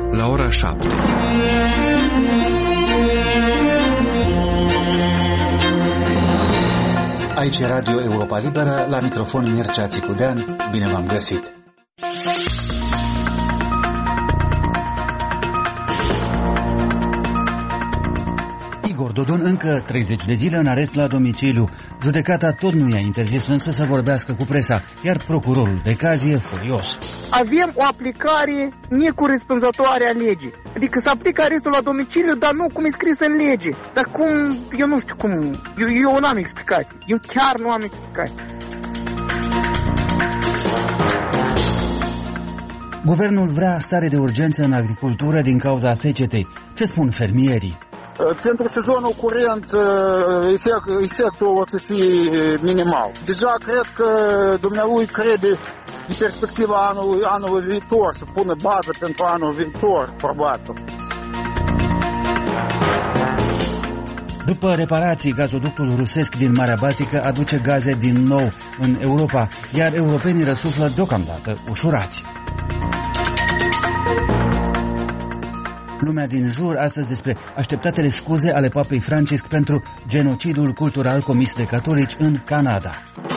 la ora 7. Aici Radio Europa Liberă, la microfon Mircea Țicudean, bine v-am găsit! Igor Dodon încă 30 de zile în arest la domiciliu. Judecata tot nu i-a interzis însă să vorbească cu presa, iar procurorul de caz e furios. Avem o aplicare necorespunzătoare a legii. Adică se aplică arestul la domiciliu, dar nu cum e scris în lege. Dar cum, eu nu știu cum, eu nu am explicații. Eu chiar nu am explicații. Guvernul vrea stare de urgență în agricultură din cauza secetei. Ce spun fermierii? Pentru sezonul curent efectul o să fie minimal. Deja cred că dumnealui crede în perspectiva anului viitor, să pună bază pentru anul viitor, probabil. După reparații, gazoductul rusesc din Marea Baltică aduce gaze din nou în Europa, iar europenii răsuflă deocamdată ușurați. Lumea din jur, astăzi despre așteptatele scuze ale Papei Francisc pentru genocidul cultural comis de catolici în Canada.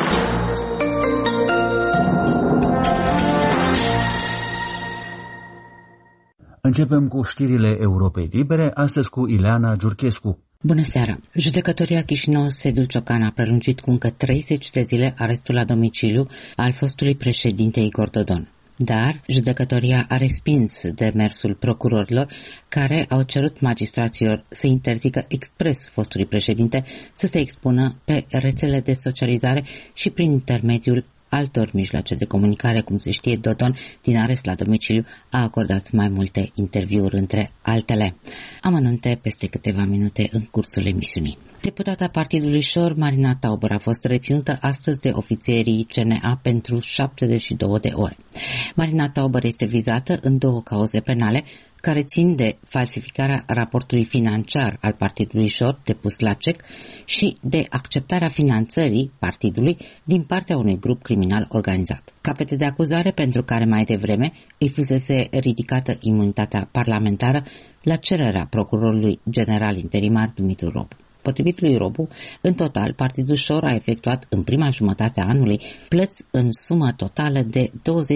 Începem cu știrile Europei Libere, astăzi cu Ileana Giurchescu. Bună seara! Judecătoria Chișinău Sedul Ciocan a prelungit cu încă 30 de zile arestul la domiciliu al fostului președinte Igor Dodon. Dar judecătoria a respins demersul procurorilor care au cerut magistraților să interzică expres fostului președinte să se expună pe rețele de socializare și prin intermediul altor mijloace de comunicare. Cum se știe, Dodon, din arest la domiciliu, a acordat mai multe interviuri, între altele. Amănunte peste câteva minute în cursul emisiunii. Deputata Partidului Șor, Marina Tauber, a fost reținută astăzi de ofițerii CNA pentru 72 de ore. Marina Tauber este vizată în 2 cauze penale care țin de falsificarea raportului financiar al Partidului Șor depus la CEC și de acceptarea finanțării partidului din partea unui grup criminal organizat. Capete de acuzare pentru care mai devreme îi fusese ridicată imunitatea parlamentară la cererea procurorului general interimar Dumitru Robu. Potrivit lui Robu, în total, Partidul Șor a efectuat în prima jumătate a anului plăți în sumă totală de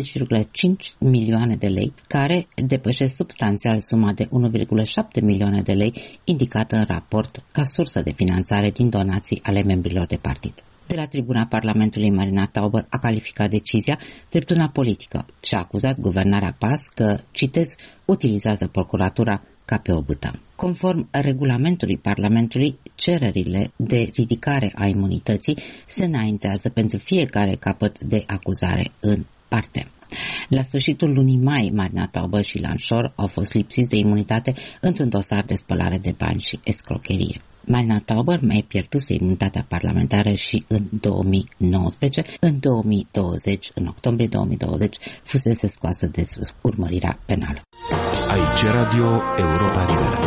20,5 milioane de lei, care depășesc substanțial suma de 1,7 milioane de lei indicată în raport ca sursă de finanțare din donații ale membrilor de partid. De la tribuna Parlamentului, Marina Tauber a calificat decizia drept una politică și a acuzat guvernarea PAS că, citez, utilizează procuratura ca pe o bâtă. Conform regulamentului Parlamentului, cererile de ridicare a imunității se înaintează pentru fiecare capăt de acuzare în parte. La sfârșitul lunii mai, Marina Tauber și Ilan Șor au fost lipsiți de imunitate într-un dosar de spălare de bani și escrocherie. Marina Tauber mai pierduse imunitatea parlamentară și în 2019, în 2020, în octombrie 2020, fusese scoasă de urmărirea penală. Aici Radio Europa Liberă.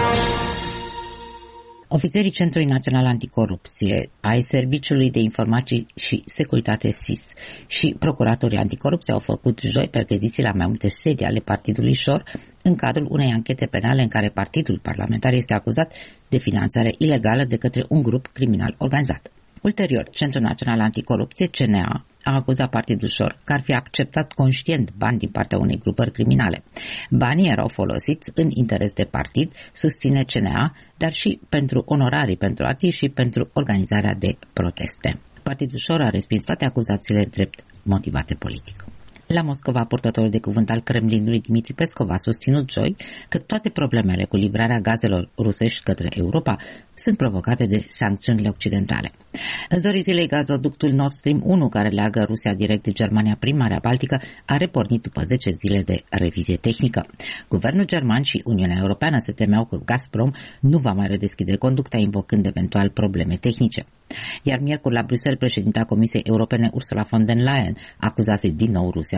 Ofițerii Centrului Național Anticorupție, ai Serviciului de Informații și Securitate SIS și procuratorii anticorupție au făcut joi percheziții la mai multe sedii ale Partidului Șor în cadrul unei anchete penale în care partidul parlamentar este acuzat de finanțare ilegală de către un grup criminal organizat. Ulterior, Centrul Național Anticorupție, CNA, a acuzat Partidul Șor că ar fi acceptat conștient bani din partea unei grupări criminale. Banii erau folosiți în interes de partid, susține CNA, dar și pentru onorarii pentru artiști și pentru organizarea de proteste. Partidul Șor a respins toate acuzațiile drept motivate politic. La Moscova, purtătorul de cuvânt al Kremlinului Dmitri Peskov a susținut joi că toate problemele cu livrarea gazelor rusești către Europa sunt provocate de sancțiunile occidentale. În zorii zilei, gazoductul Nord Stream 1, care leagă Rusia direct de Germania prin Marea Baltică, a repornit după 10 zile de revizie tehnică. Guvernul german și Uniunea Europeană se temeau că Gazprom nu va mai redeschide conducta, invocând eventual probleme tehnice. Iar miercuri la Bruxelles, președinta Comisiei Europene Ursula von der Leyen acuzase din nou Rusia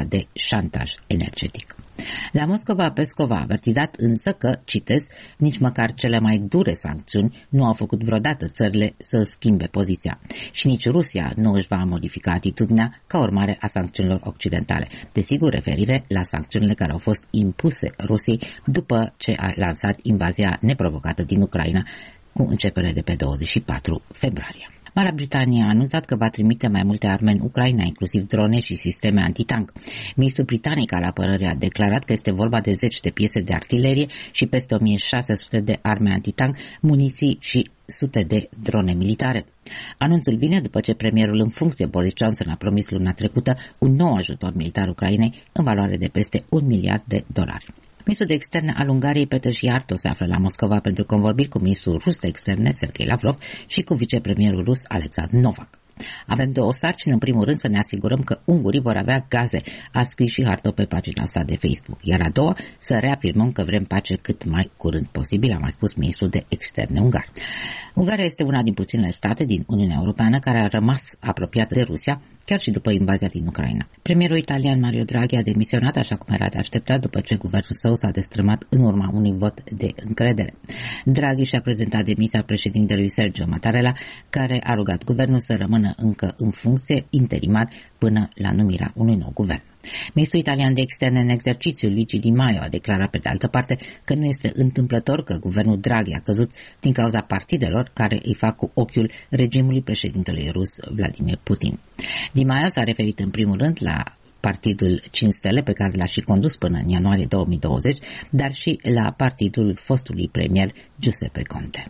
acuzația de șantaj energetic. La Moscova, Peskov a avertizat însă că, citesc, nici măcar cele mai dure sancțiuni nu au făcut vreodată țările să schimbe poziția și nici Rusia nu își va modifica atitudinea ca urmare a sancțiunilor occidentale. Desigur, referire la sancțiunile care au fost impuse Rusiei după ce a lansat invazia neprovocată din Ucraina cu începere de pe 24 februarie. Marea Britanie a anunțat că va trimite mai multe arme în Ucraina, inclusiv drone și sisteme antitank. Ministrul britanic al apărării a declarat că este vorba de 10 de piese de artilerie și peste 1600 de arme antitank, muniții și sute de drone militare. Anunțul vine după ce premierul în funcție Boris Johnson a promis luna trecută un nou ajutor militar Ucrainei în valoare de peste $1 miliard. Ministrul de externe al Ungariei, Peter Szijjártó, se află la Moscova pentru convorbiri cu ministrul rus de externe, Sergei Lavrov, și cu vicepremierul rus, Alexandru Novak. Avem două sarcini, în primul rând să ne asigurăm că ungurii vor avea gaze, a scris Szijjártó pe pagina sa de Facebook, iar a doua, să reafirmăm că vrem pace cât mai curând posibil, a mai spus ministrul de externe ungar. Ungaria este una din puținele state din Uniunea Europeană care a rămas apropiată de Rusia, chiar și după invazia din Ucraina. Premierul italian Mario Draghi a demisionat, așa cum era de așteptat, după ce guvernul său s-a destrămat în urma unui vot de încredere. Draghi și-a prezentat demisia președintelui Sergio Mattarella, care a rugat guvernul să rămână încă în funcție interimar până la numirea unui nou guvern. Ministrul italian de externe în exercițiu, Luigi Di Maio, a declarat pe de altă parte că nu este întâmplător că guvernul Draghi a căzut din cauza partidelor care îi fac cu ochiul regimului președintelui rus Vladimir Putin. Di Maio s-a referit în primul rând la Partidul 5 Stele, pe care l-a și condus până în ianuarie 2020, dar și la partidul fostului premier Giuseppe Conte.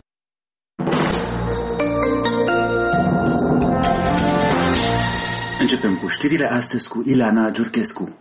Începem cu știrile astăzi cu Ileana Giurchescu.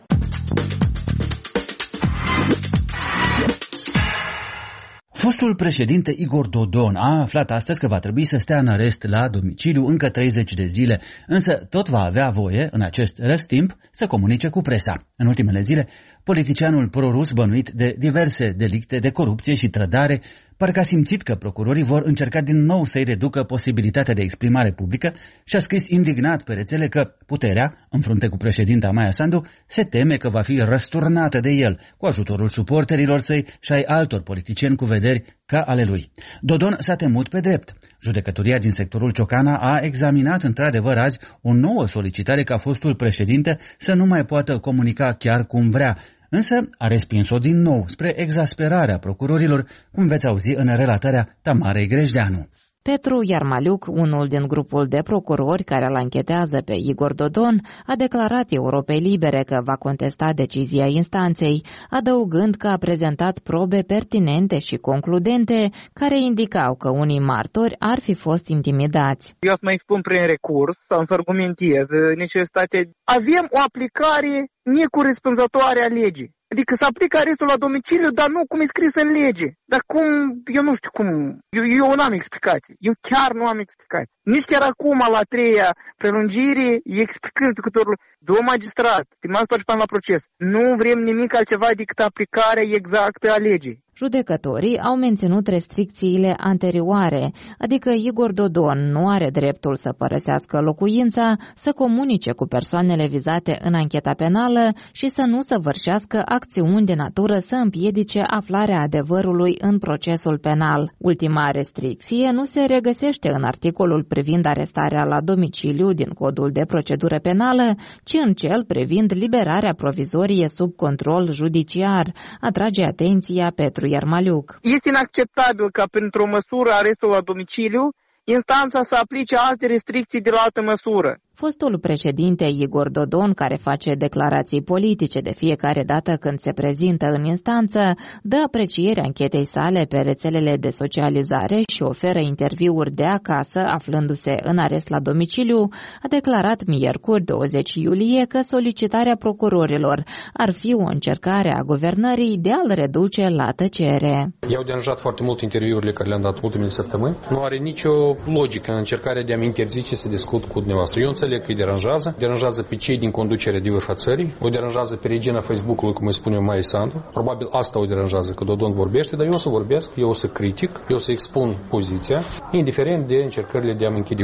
Fostul președinte Igor Dodon a aflat astăzi că va trebui să stea în arest la domiciliu încă 30 de zile, însă tot va avea voie, în acest rest timp, să comunice cu presa. În ultimele zile, politicianul prorus bănuit de diverse delicte de corupție și trădare parcă a simțit că procurorii vor încerca din nou să-i reducă posibilitatea de exprimare publică și a scris indignat pe rețele că puterea, în frunte cu președinta Maia Sandu, se teme că va fi răsturnată de el, cu ajutorul suporterilor săi și ai altor politicieni cu vederi ca ale lui. Dodon s-a temut pe drept. Judecătoria din sectorul Ciocana a examinat într-adevăr azi o nouă solicitare ca fostul președinte să nu mai poată comunica chiar cum vrea, însă a respins-o din nou, spre exasperarea procurorilor, cum veți auzi în relatarea Tamarei Grejdeanu. Petru Iarmaliuc, unul din grupul de procurori care îl anchetează pe Igor Dodon, a declarat Europei Libere că va contesta decizia instanței, adăugând că a prezentat probe pertinente și concludente care indicau că unii martori ar fi fost intimidați. Eu să mă expun prin recurs, să-mi argumentez necesitatea. Avem o aplicare necorespunzătoare a legii. Adică să aplică arestul la domiciliu, dar nu cum e scris în lege. Dar cum, eu nu știu cum, eu nu am explicații. Eu chiar nu am explicații. Nici chiar acum, la 3-a prelungire, explicând jucătorul, domn magistrat, stimați participanți la proces, nu vrem nimic altceva decât aplicarea exactă a legii. Judecătorii au menținut restricțiile anterioare, adică Igor Dodon nu are dreptul să părăsească locuința, să comunice cu persoanele vizate în ancheta penală și să nu săvârșească acțiuni de natură să împiedice aflarea adevărului în procesul penal. Ultima restricție nu se regăsește în articolul privind arestarea la domiciliu din Codul de procedură penală, ci în cel privind liberarea provizorie sub control judiciar, atrage atenția Petru Iarmaliuc. Este inacceptabil ca printr-o măsură arestul la domiciliu, instanța să aplice alte restricții de la altă măsură. Fostul președinte Igor Dodon, care face declarații politice de fiecare dată când se prezintă în instanță, dă apreciere anchetei sale pe rețelele de socializare și oferă interviuri de acasă, aflându-se în arest la domiciliu, a declarat miercuri 20 iulie că solicitarea procurorilor ar fi o încercare a guvernării de a-l reduce la tăcere. I-au deranjat foarte mult interviurile care le-am dat ultimele săptămâni. Nu are nicio logică în încercarea de a-mi interzice să discut cu dumneavoastră. Eu înțeleg că îi deranjează pe cei din conducerea de vârf a țării, o deranjează pe regina Facebook-ului, cum îi spune Maia Sandu. Probabil asta o deranjează, că Dodon vorbește, dar eu o să vorbesc, eu o să critic, eu o să expun poziția, indiferent de încercările de a-mi închide gura.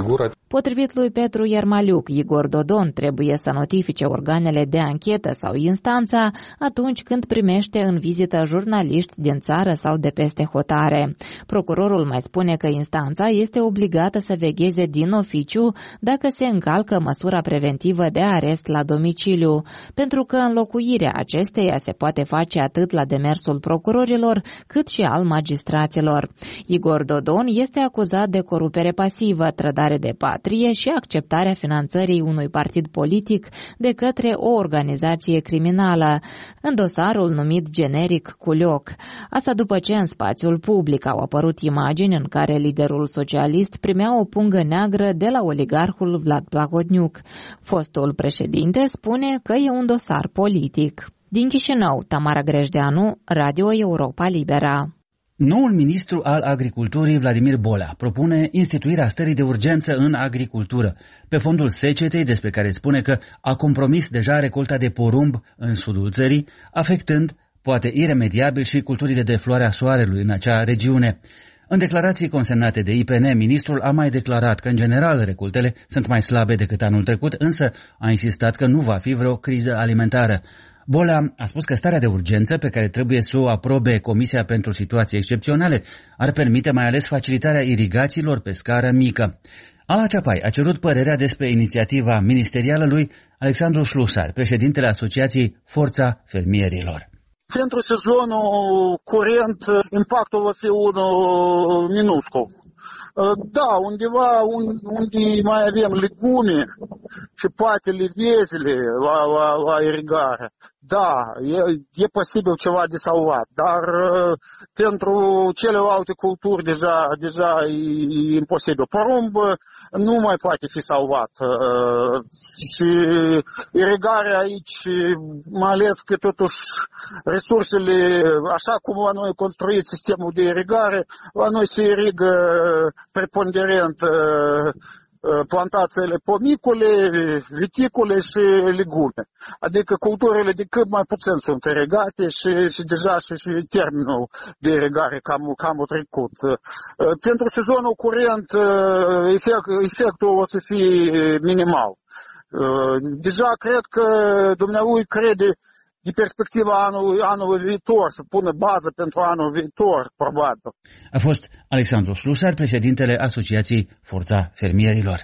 Potrivit lui Petru Iermaliuc, Igor Dodon trebuie să notifice organele de anchetă sau instanța atunci când primește în vizită jurnaliști din țară sau de peste hotare. Procurorul mai spune că instanța este obligată să vegheze din oficiu dacă se încalcă măsura preventivă de arest la domiciliu, pentru că înlocuirea acesteia se poate face atât la demersul procurorilor cât și al magistraților. Igor Dodon este acuzat de corupere pasivă, trădare de patrie și acceptarea finanțării unui partid politic de către o organizație criminală, în dosarul numit generic Culioc. Asta după ce în spațiul public au apărut imagini în care liderul socialist primea o pungă neagră de la oligarhul Vlad Plahotniuc. Fostul președinte spune că e un dosar politic. Din Chișinău, Tamara Grejdeanu, Radio Europa Libera. Noul ministru al Agriculturii, Vladimir Bolea, propune instituirea stării de urgență în agricultură, pe fondul secetei, despre care spune că a compromis deja recolta de porumb în sudul țării, afectând, poate iremediabil, și culturile de floarea soarelui în acea regiune. În declarații consemnate de IPN, ministrul a mai declarat că, în general, recoltele sunt mai slabe decât anul trecut, însă a insistat că nu va fi vreo criză alimentară. Bolea a spus că starea de urgență, pe care trebuie să o aprobe Comisia pentru Situații Excepționale, ar permite mai ales facilitarea irigațiilor pe scară mică. Ala Ceapai a cerut părerea despre inițiativa ministerială lui Alexandru Șlusar, președintele Asociației Forța Fermierilor. Pentru sezonul curent, impactul va fi unul minuscul. Da, undeva unde mai avem legume și poate levezile la irigare, da, e posibil ceva de salvat, dar pentru celelalte culturi deja e imposibil. Porumb nu mai poate fi salvat și irigarea aici, mai ales că totuși resursele, așa cum la noi construit sistemul de irigare, la noi se irigă preponderent plantațiile pomicule, viticule și legume. Adică culturile de cât mai puțin sunt irigate și deja și termenul de irigare cam a trecut. Pentru sezonul curent efectul o să fie minimal. Deja cred că dumnealui crede de perspectiva anului viitor, să pună bază pentru anul viitor, probabil. A fost Alexandru Șlusar, președintele Asociației Forța Fermierilor.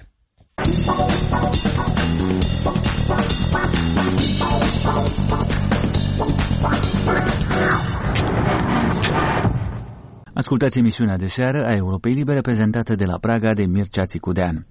Ascultați emisiunea de seară a Europei Libere, prezentată de la Praga de Mircea Țicudean.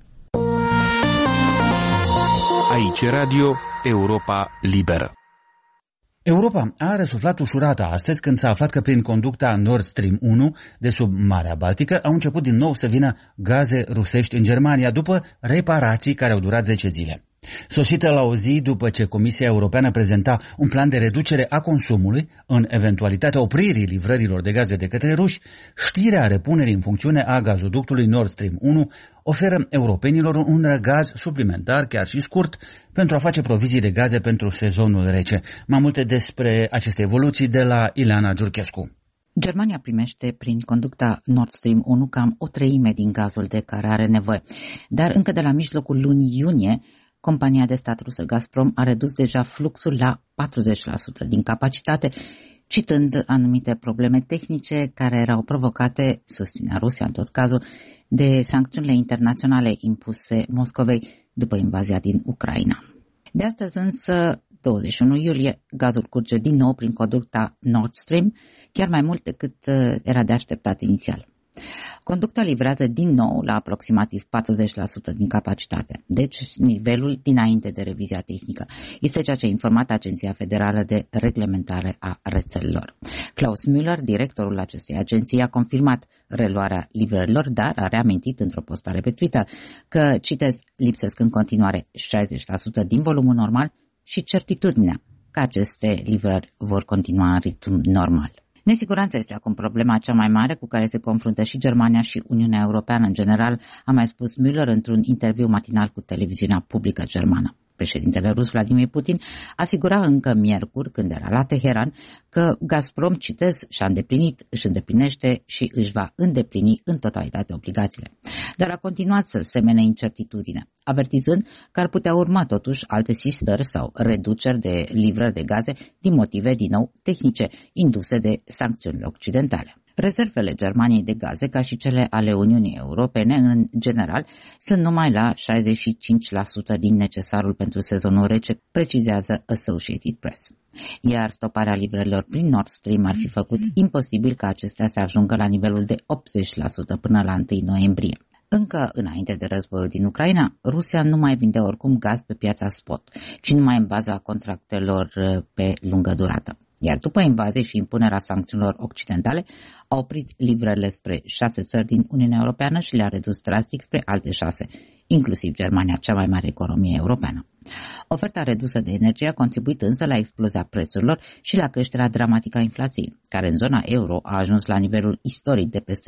Aici Radio Europa Liberă. Europa a răsuflat ușurată astăzi când s-a aflat că prin conducta Nord Stream 1 de sub Marea Baltică au început din nou să vină gaze rusești în Germania după reparații care au durat 10 zile. Sosită la o zi după ce Comisia Europeană prezenta un plan de reducere a consumului în eventualitatea opririi livrărilor de gaze de către ruși, știrea repunerii în funcțiune a gazoductului Nord Stream 1 oferă europenilor un răgaz suplimentar, chiar și scurt, pentru a face provizii de gaze pentru sezonul rece. Mai multe despre aceste evoluții de la Ileana Giurchescu. Germania primește prin conducta Nord Stream 1 cam o treime din gazul de care are nevoie, dar încă de la mijlocul lunii iunie, compania de stat rusă Gazprom a redus deja fluxul la 40% din capacitate, citând anumite probleme tehnice care erau provocate, susținea Rusia în tot cazul, de sancțiunile internaționale impuse Moscovei după invazia din Ucraina. De astăzi însă, 21 iulie, gazul curge din nou prin conducta Nord Stream, chiar mai mult decât era de așteptat inițial. Conducta livrează din nou la aproximativ 40% din capacitate, deci nivelul dinainte de revizia tehnică. Este ceea ce a informat Agenția Federală de Reglementare a Rețelelor. Klaus Müller, directorul acestei agenții, a confirmat reluarea livrărilor, dar a reamintit într-o postare pe Twitter că, citez, lipsesc în continuare 60% din volumul normal și certitudinea că aceste livrări vor continua în ritm normal. Nesiguranța este acum problema cea mai mare cu care se confruntă și Germania și Uniunea Europeană în general, a mai spus Müller într-un interviu matinal cu televiziunea publică germană. Președintele rus Vladimir Putin asigura încă miercuri, când era la Teheran, că Gazprom, citez, își îndeplinește și își va îndeplini în totalitate obligațiile. Dar a continuat să semene incertitudine, avertizând că ar putea urma totuși alte sistări sau reduceri de livrări de gaze din motive, din nou, tehnice, induse de sancțiunile occidentale. Rezervele Germaniei de gaze, ca și cele ale Uniunii Europene, în general, sunt numai la 65% din necesarul pentru sezonul rece, precizează Associated Press. Iar stoparea livrărilor prin Nord Stream ar fi făcut imposibil ca acestea să ajungă la nivelul de 80% până la 1 noiembrie. Încă înainte de războiul din Ucraina, Rusia nu mai vinde oricum gaz pe piața spot, ci numai în baza contractelor pe lungă durată. Iar după invazie și impunerea sancțiunilor occidentale, a oprit livrările spre 6 țări din Uniunea Europeană și le-a redus drastic spre alte 6, inclusiv Germania, cea mai mare economie europeană. Oferta redusă de energie a contribuit însă la explozia prețurilor și la creșterea dramatică a inflației, care în zona euro a ajuns la nivelul istoric de peste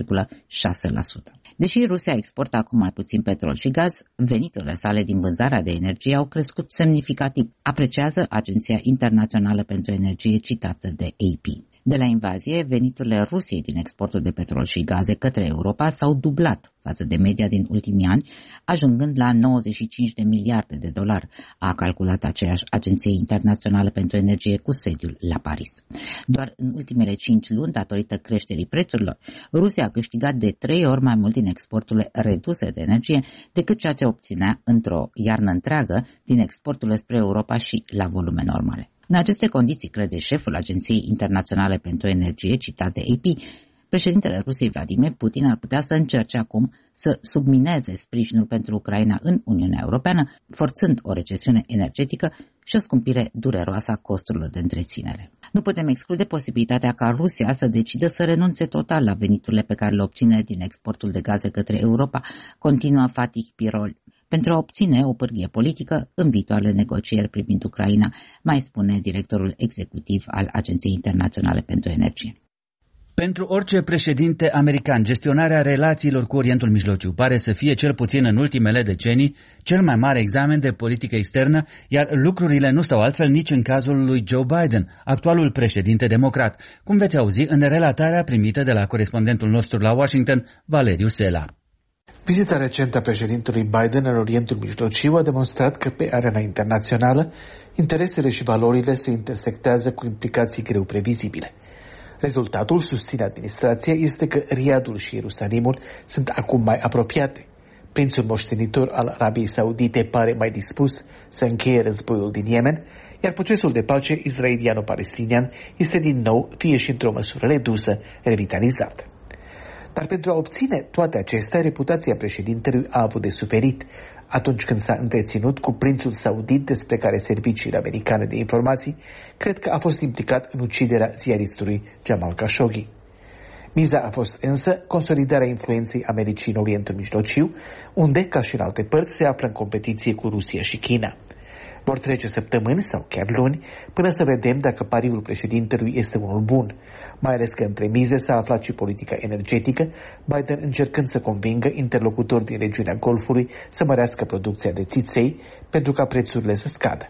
9,6%. Deși Rusia exportă acum mai puțin petrol și gaz, veniturile sale din vânzarea de energie au crescut semnificativ, apreciază Agenția Internațională pentru Energie citată de AP. De la invazie, veniturile Rusiei din exportul de petrol și gaze către Europa s-au dublat față de media din ultimii ani, ajungând la 95 de miliarde de dolari, a calculat aceeași Agenție Internațională pentru Energie cu sediul la Paris. Doar în ultimele 5 luni, datorită creșterii prețurilor, Rusia a câștigat de 3 ori mai mult din exporturile reduse de energie decât ceea ce obținea într-o iarnă întreagă din exporturile spre Europa și la volume normale. În aceste condiții, crede șeful Agenției Internaționale pentru Energie, citat de AP, președintele Rusiei Vladimir Putin ar putea să încerce acum să submineze sprijinul pentru Ucraina în Uniunea Europeană, forțând o recesiune energetică și o scumpire dureroasă a costurilor de întreținere. Nu putem exclude posibilitatea ca Rusia să decidă să renunțe total la veniturile pe care le obține din exportul de gaze către Europa, continuă Fatih Birol, pentru a obține o pârghie politică în viitoarele negocieri privind Ucraina, mai spune directorul executiv al Agenției Internaționale pentru Energie. Pentru orice președinte american, gestionarea relațiilor cu Orientul Mijlociu pare să fie, cel puțin în ultimele decenii, cel mai mare examen de politică externă, iar lucrurile nu stau altfel nici în cazul lui Joe Biden, actualul președinte democrat, cum veți auzi în relatarea primită de la corespondentul nostru la Washington, Valeriu Sela. Vizita recentă a președintelui Biden în Orientul Mijlociu a demonstrat că pe arena internațională interesele și valorile se intersectează cu implicații greu previzibile. Rezultatul, susține administrația, este că Riadul și Ierusalimul sunt acum mai apropiate. Prințul moștenitor al Arabiei Saudite pare mai dispus să încheie războiul din Yemen, iar procesul de pace israeliano-palestinian este din nou, fie și într-o măsură redusă, revitalizat. Dar pentru a obține toate acestea, reputația președintelui a avut de suferit atunci când s-a întreținut cu prințul saudit, despre care serviciile americane de informații cred că a fost implicat în uciderea ziaristului Jamal Khashoggi. Miza a fost însă consolidarea influenței Americii în Orientul Mijlociu, unde, ca și în alte părți, se află în competiție cu Rusia și China. Vor trece săptămâni sau chiar luni până să vedem dacă pariul președintelui este unul bun, mai ales că între mize s-a aflat și politica energetică, Biden încercând să convingă interlocutori din regiunea Golfului să mărească producția de țiței pentru ca prețurile să scadă.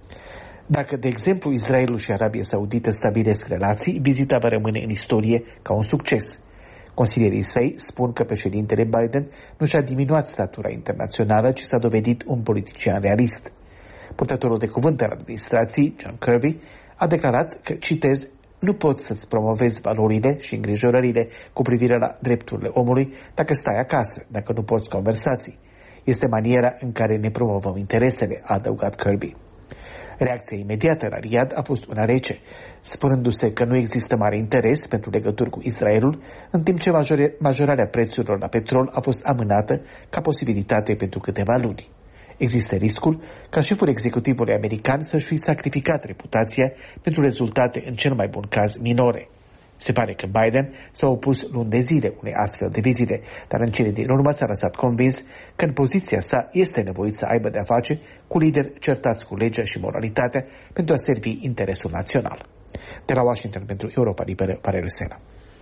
Dacă, de exemplu, Israelul și Arabia Saudită stabilesc relații, vizita va rămâne în istorie ca un succes. Consilierii săi spun că președintele Biden nu și-a diminuat statura internațională, ci s-a dovedit un politician realist. Purtătorul de cuvânt al administrației, John Kirby, a declarat că, citez, nu poți să-ți promovezi valorile și îngrijorările cu privire la drepturile omului dacă stai acasă, dacă nu porți conversații. Este maniera în care ne promovăm interesele, a adăugat Kirby. Reacția imediată la Riyadh a fost una rece, spunându-se că nu există mare interes pentru legături cu Israelul, în timp ce majorarea prețurilor la petrol a fost amânată ca posibilitate pentru câteva luni. Există riscul ca șeful executivului american să-și fi sacrificat reputația pentru rezultate, în cel mai bun caz, minore. Se pare că Biden s-a opus luni de zile unei astfel de vizite, dar în cele din urmă s-a lăsat convins că în poziția sa este nevoit să aibă de-a face cu lideri certați cu legea și moralitatea pentru a servi interesul național. De la Washington pentru Europa Liberă, Valeriu Sela.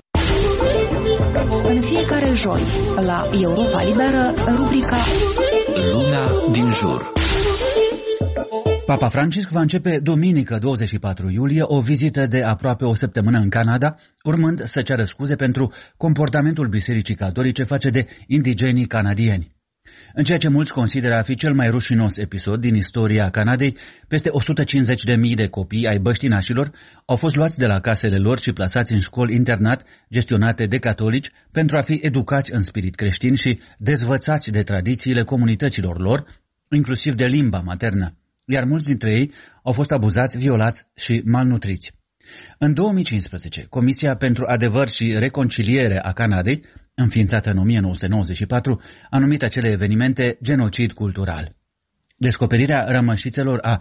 În fiecare joi, la Europa Liberă, rubrica Lumea din jur. Papa Francisc va începe duminică 24 iulie o vizită de aproape o săptămână în Canada, urmând să ceară scuze pentru comportamentul Bisericii Catolice față de indigenii canadieni. În ceea ce mulți consideră a fi cel mai rușinos episod din istoria Canadei, peste 150.000 de copii ai băștinașilor au fost luați de la casele lor și plasați în școli internat gestionate de catolici pentru a fi educați în spirit creștin și dezvățați de tradițiile comunităților lor, inclusiv de limba maternă, iar mulți dintre ei au fost abuzați, violați și malnutriți. În 2015, Comisia pentru Adevăr și Reconciliere a Canadei, înființată în 1994, a numit acele evenimente genocid cultural. Descoperirea rămășițelor a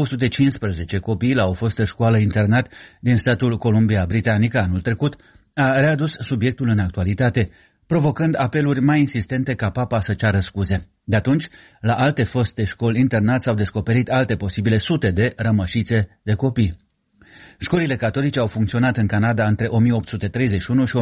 215 copii la o fostă școală-internat din statul Columbia Britanică anul trecut a readus subiectul în actualitate, provocând apeluri mai insistente ca Papa să ceară scuze. De atunci, la alte foste școli-internat s-au descoperit alte posibile sute de rămășițe de copii. Școlile catolice au funcționat în Canada între 1831 și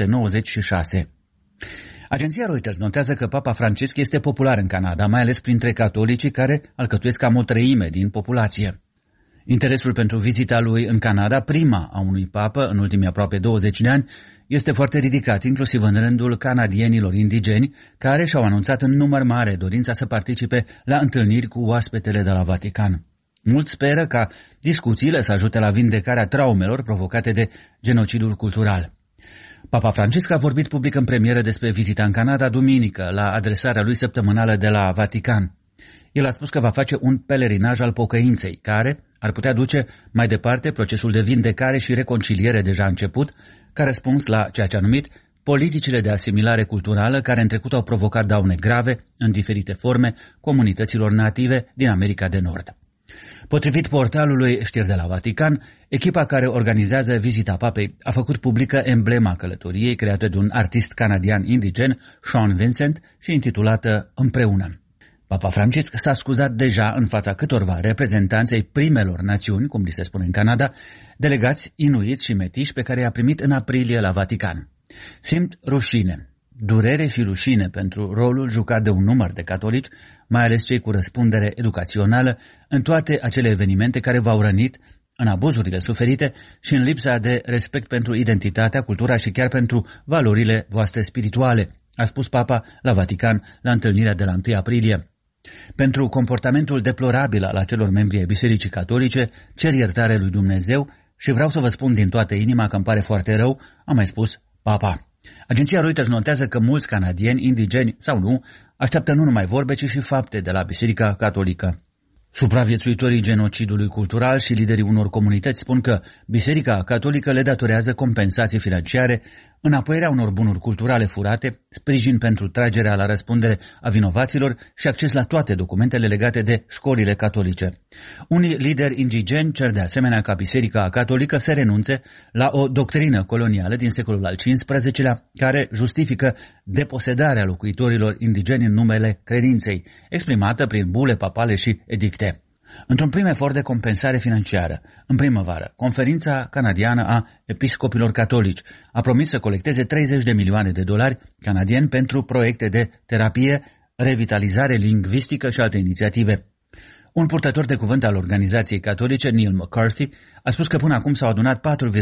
1996. Agenția Reuters notează că Papa Francisc este popular în Canada, mai ales printre catolicii care alcătuiesc cam o treime din populație. Interesul pentru vizita lui în Canada, prima a unui papă în ultimii aproape 20 de ani, este foarte ridicat, inclusiv în rândul canadienilor indigeni, care și-au anunțat în număr mare dorința să participe la întâlniri cu oaspetele de la Vatican. Mulți speră ca discuțiile să ajute la vindecarea traumelor provocate de genocidul cultural. Papa Francisc a vorbit public în premieră despre vizita în Canada duminică, la adresarea lui săptămânală de la Vatican. El a spus că va face un pelerinaj al pocăinței, care ar putea duce mai departe procesul de vindecare și reconciliere deja început, ca răspuns la ceea ce a numit politicile de asimilare culturală care în trecut au provocat daune grave, în diferite forme, comunităților native din America de Nord. Potrivit portalului Știri de la Vatican, echipa care organizează vizita papei a făcut publică emblema călătoriei creată de un artist canadian indigen, Sean Vincent, și intitulată Împreună. Papa Francisc s-a scuzat deja în fața câtorva reprezentanți ai primelor națiuni, cum li se spune în Canada, delegați inuiți și metiși pe care i-a primit în aprilie la Vatican. Simt rușine, durere și rușine pentru rolul jucat de un număr de catolici, mai ales cei cu răspundere educațională, în toate acele evenimente care v-au rănit, în abuzurile suferite și în lipsa de respect pentru identitatea, cultura și chiar pentru valorile voastre spirituale, a spus Papa la Vatican la întâlnirea de la 1 aprilie. Pentru comportamentul deplorabil al acelor membri ai Bisericii Catolice, cer iertare lui Dumnezeu și vreau să vă spun din toată inima că îmi pare foarte rău, a mai spus Papa. Agenția Reuters notează că mulți canadieni, indigeni sau nu, așteaptă nu numai vorbe, ci și fapte de la Biserica Catolică. Supraviețuitorii genocidului cultural și liderii unor comunități spun că Biserica Catolică le datorează compensații financiare, înapoierea unor bunuri culturale furate, sprijin pentru tragerea la răspundere a vinovaților și acces la toate documentele legate de școlile catolice. Unii lideri indigeni cer de asemenea ca Biserica Catolică să renunțe la o doctrină colonială din secolul al XV-lea care justifică deposedarea locuitorilor indigeni în numele credinței, exprimată prin bule papale și edicte. Într-un prim efort de compensare financiară, în primăvară, Conferința Canadiană a Episcopilor Catolici a promis să colecteze 30 de milioane de dolari canadieni pentru proiecte de terapie, revitalizare lingvistică și alte inițiative. Un purtător de cuvânt al organizației catolice, Neil McCarthy, a spus că până acum s-au adunat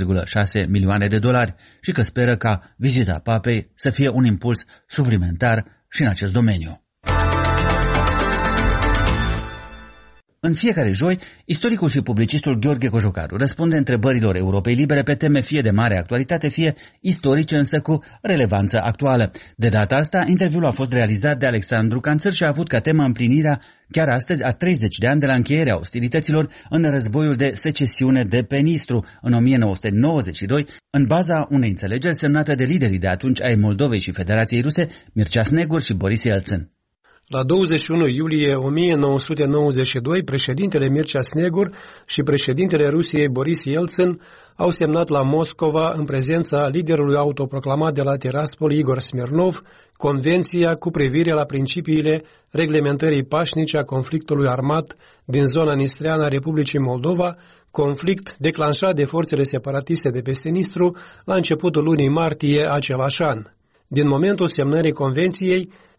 4,6 milioane de dolari și că speră ca vizita papei să fie un impuls suplimentar și în acest domeniu. În fiecare joi, istoricul și publicistul Gheorghe Cojocaru răspunde întrebărilor Europei Libere pe teme fie de mare actualitate, fie istorice, însă cu relevanță actuală. De data asta, interviul a fost realizat de Alexandru Canțăr și a avut ca temă împlinirea chiar astăzi a 30 de ani de la încheierea ostilităților în războiul de secesiune de pe Nistru în 1992, în baza unei înțelegeri semnate de liderii de atunci ai Moldovei și Federației Ruse, Mircea Snegur și Boris Yeltsin. La 21 iulie 1992, președintele Mircea Snegur și președintele Rusiei Boris Yeltsin au semnat la Moscova, în prezența liderului autoproclamat de la Tiraspol, Igor Smirnov, Convenția cu privire la principiile reglementării pașnice a conflictului armat din zona nistreană a Republicii Moldova, conflict declanșat de forțele separatiste de peste Nistru la începutul lunii martie același an. Din momentul semnării convenției,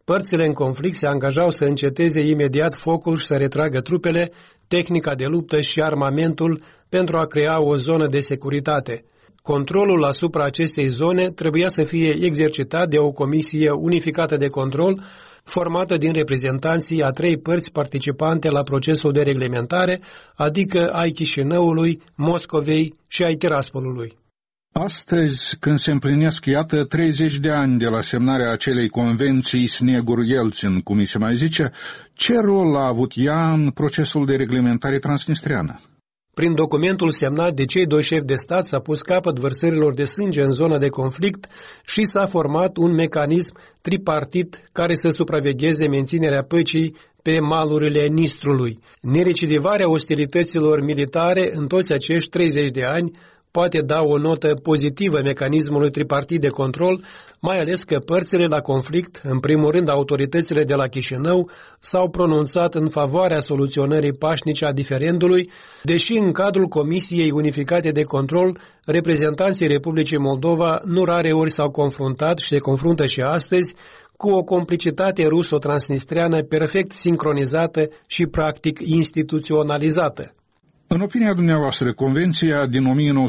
Părțile în conflict se angajau să înceteze imediat focul și să retragă trupele, tehnica de luptă și armamentul pentru a crea o zonă de securitate. Controlul asupra acestei zone trebuia să fie exercitat de o comisie unificată de control, formată din reprezentanții a 3 părți participante la procesul de reglementare, adică ai Chișinăului, Moscovei și ai Tiraspolului. Astăzi, când se împlinesc, iată, 30 de ani de la semnarea acelei convenții Snegur-Yeltsin, cum îi se mai zice, ce rol a avut ea în procesul de reglementare transnistreană? Prin documentul semnat de cei 2 șefi de stat s-a pus capăt vărsărilor de sânge în zona de conflict și s-a format un mecanism tripartit care să supravegheze menținerea păcii pe malurile Nistrului. Nerecidivarea ostilităților militare în toți acești 30 de ani poate da o notă pozitivă mecanismului tripartit de control, mai ales că părțile la conflict, în primul rând autoritățile de la Chișinău, s-au pronunțat în favoarea soluționării pașnice a diferendului, deși în cadrul Comisiei Unificate de Control, reprezentanții Republicii Moldova nu rare ori s-au confruntat și se confruntă și astăzi cu o complicitate ruso-transnistreană perfect sincronizată și practic instituționalizată. În opinia dumneavoastră, Convenția din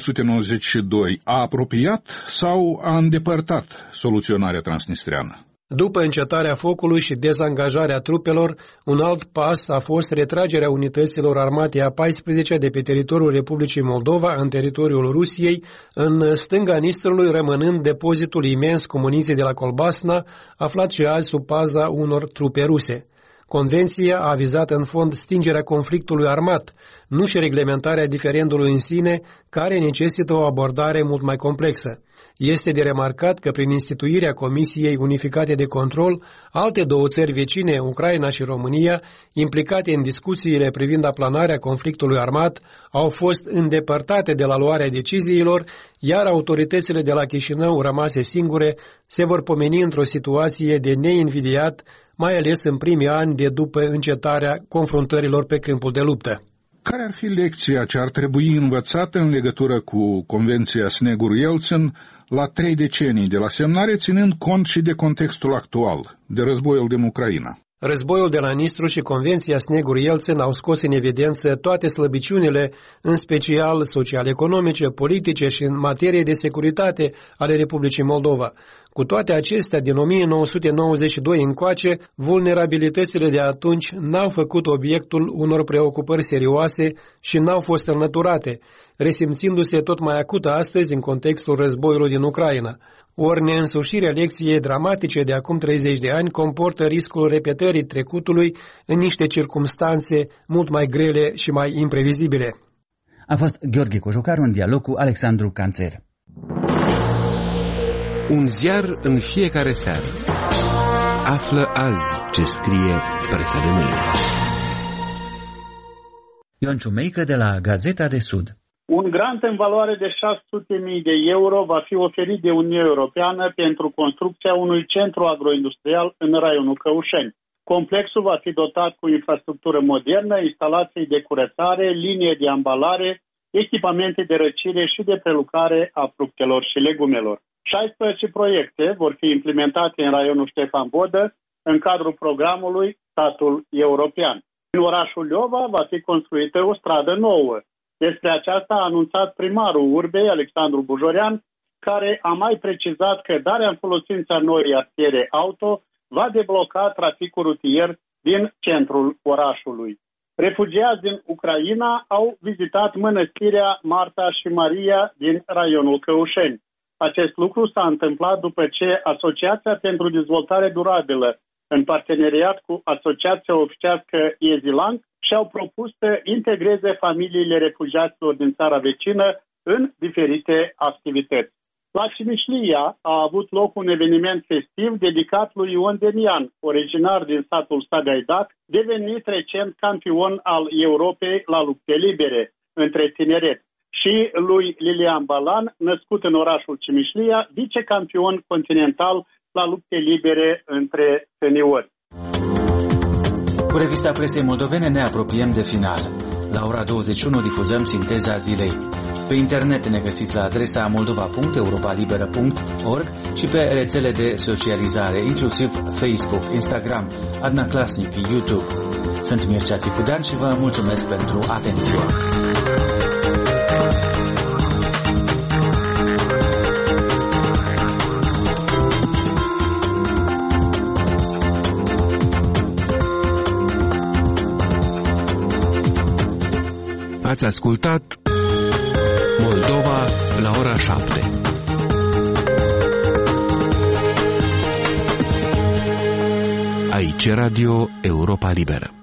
1992 a apropiat sau a îndepărtat soluționarea transnistreană? După încetarea focului și dezangajarea trupelor, un alt pas a fost retragerea unităților armate a 14 de pe teritoriul Republicii Moldova în teritoriul Rusiei, în stânga Nistrului rămânând depozitul imens cu muniție de la Colbasna, aflat și azi sub paza unor trupe ruse. Convenția a vizat în fond stingerea conflictului armat, nu și reglementarea diferendului în sine, care necesită o abordare mult mai complexă. Este de remarcat că prin instituirea Comisiei Unificate de Control, alte 2 țări vecine, Ucraina și România, implicate în discuțiile privind aplanarea conflictului armat, au fost îndepărtate de la luarea deciziilor, iar autoritățile de la Chișinău, rămase singure, se vor pomeni într-o situație de neinvidiat, mai ales în primii ani de după încetarea confruntărilor pe câmpul de luptă. Care ar fi lecția ce ar trebui învățată în legătură cu Convenția Snegur-Yeltsin la 3 decenii de la semnare, ținând cont și de contextul actual, de războiul din Ucraina? Războiul de la Nistru și Convenția Snegur-Yeltsin au scos în evidență toate slăbiciunile, în special social-economice, politice și în materie de securitate ale Republicii Moldova. Cu toate acestea, din 1992 încoace, vulnerabilitățile de atunci n-au făcut obiectul unor preocupări serioase și n-au fost înlăturate, resimțindu-se tot mai acută astăzi în contextul războiului din Ucraina. Ori neînsușirea lecției dramatice de acum 30 de ani comportă riscul repetării trecutului în niște circumstanțe mult mai grele și mai imprevizibile. A fost Gheorghe Cojocaru în dialog cu Alexandru Canțer. Un ziar în fiecare seară. Află azi ce scrie presa de mâine. Ion Ciumeică de la Gazeta de Sud. Un grant în valoare de 600.000 de euro va fi oferit de Uniunea Europeană pentru construcția unui centru agroindustrial în raionul Căușeni. Complexul va fi dotat cu infrastructură modernă, instalații de curățare, linie de ambalare, echipamente de răcire și de prelucrare a fructelor și legumelor. 16 proiecte vor fi implementate în raionul Ștefan Vodă în cadrul programului Statul European. În orașul Leova va fi construită o stradă nouă. Despre aceasta a anunțat primarul Urbei, Alexandru Bujorean, care a mai precizat că darea în folosință a noii artiere auto va debloca traficul rutier din centrul orașului. Refugiați din Ucraina au vizitat mănăstirea Marta și Maria din raionul Căușeni. Acest lucru s-a întâmplat după ce Asociația pentru Dezvoltare Durabilă, în parteneriat cu Asociația Oficească Ezilang, și-au propus să integreze familiile refugiaților din țara vecină în diferite activități. La Cimișlia a avut loc un eveniment festiv dedicat lui Ion Demian, originar din satul Sagaidac, devenit recent campion al Europei la lupte libere între tineret, și lui Lilian Balan, născut în orașul Cimișlia, vicecampion continental la lupte libere între seniori. Cu revista presei moldovene ne apropiem de final. La ora 21 difuzăm sinteza zilei. Pe internet ne găsiți la adresa moldova.europalibera.org și pe rețele de socializare, inclusiv Facebook, Instagram, Adna Klasnic, YouTube. Sunt Mircea Țicudean și vă mulțumesc pentru atenție. Ați ascultat Moldova la ora 7. Aici Radio Europa Liberă.